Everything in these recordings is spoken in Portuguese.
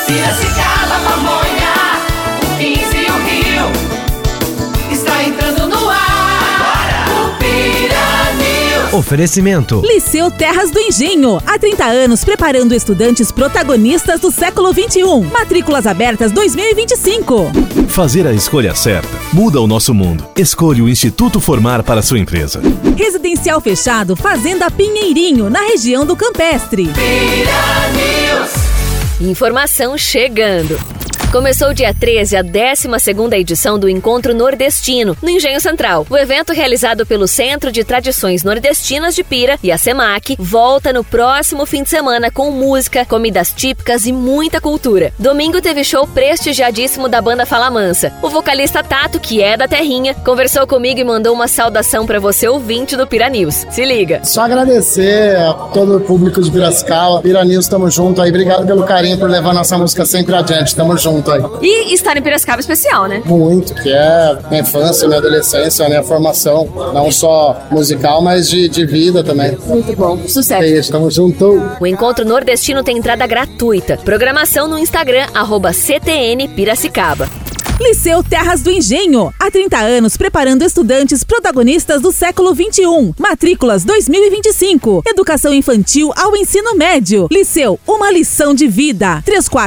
Piracicaba, Pamonha, o 15 e o Rio. Está entrando no ar. Agora. O Pira News. Oferecimento. Liceu Terras do Engenho. Há 30 anos preparando estudantes protagonistas do século XXI. Matrículas abertas 2025. Fazer a escolha certa muda o nosso mundo. Escolha o Instituto Formar para sua empresa. Residencial fechado Fazenda Pinheirinho, na região do Campestre. Pira News. Informação chegando. Começou dia 13 a 12ª edição do Encontro Nordestino, no Engenho Central. O evento, realizado pelo Centro de Tradições Nordestinas de Pira e a SEMAC, volta no próximo fim de semana com música, comidas típicas e muita cultura. Domingo teve show prestigiadíssimo da banda Fala Mansa. O vocalista Tato, que é da terrinha, conversou comigo e mandou uma saudação para você, ouvinte do Pira News. Se liga! Só agradecer a todo o público de Piracicaba. Pira News, tamo junto aí. Obrigado pelo carinho, por levar nossa música sempre adiante. Tamo junto. E estar em Piracicaba é especial, né? Muito, que é minha infância, minha adolescência, minha formação, não só musical, mas de vida também. Muito bom, sucesso. É isso, tamo junto. O Encontro Nordestino tem entrada gratuita. Programação no Instagram, @CTNPiracicaba. Liceu Terras do Engenho. Há 30 anos preparando estudantes protagonistas do século XXI. Matrículas 2025. Educação infantil ao ensino médio. Liceu, uma lição de vida.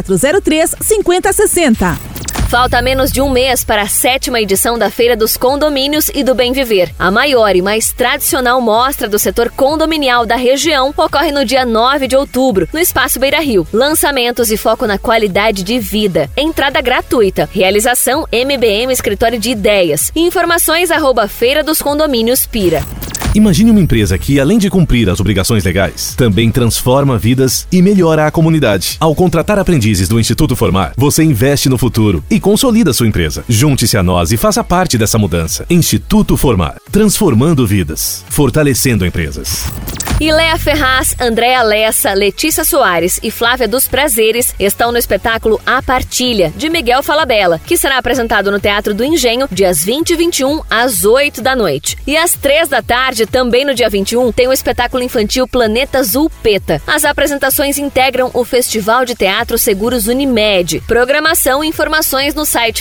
3403-5060. Falta menos de um mês para a 7ª edição da Feira dos Condomínios e do Bem Viver. A maior e mais tradicional mostra do setor condominial da região ocorre no dia 9 de outubro, no Espaço Beira Rio. Lançamentos e foco na qualidade de vida. Entrada gratuita. Realização MBM Escritório de Ideias. Informações @Feira dos Condomínios Pira. Imagine uma empresa que, além de cumprir as obrigações legais, também transforma vidas e melhora a comunidade. Ao contratar aprendizes do Instituto Formar, você investe no futuro e consolida sua empresa. Junte-se a nós e faça parte dessa mudança. Instituto Formar, transformando vidas, fortalecendo empresas. E Léa Ferraz, Andréa Lessa, Letícia Soares e Flávia dos Prazeres estão no espetáculo A Partilha, de Miguel Falabella, que será apresentado no Teatro do Engenho, dias 20 e 21, às 8 da noite. E às 3 da tarde, também no dia 21, tem o espetáculo infantil Planeta Zulpeta. As apresentações integram o Festival de Teatro Seguros Unimed. Programação e informações no site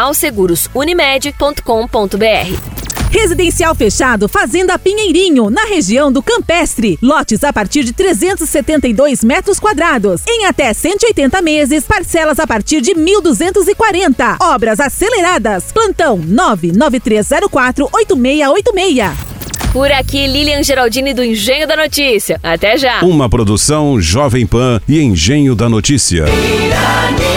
festivalsegurosunimed.com.br. Residencial fechado Fazenda Pinheirinho, na região do Campestre. Lotes a partir de 372 metros quadrados. Em até 180 meses, parcelas a partir de 1.240. Obras aceleradas. Plantão 99304-8686. Por aqui, Lilian Geraldini do Engenho da Notícia. Até já! Uma produção Jovem Pan e Engenho da Notícia.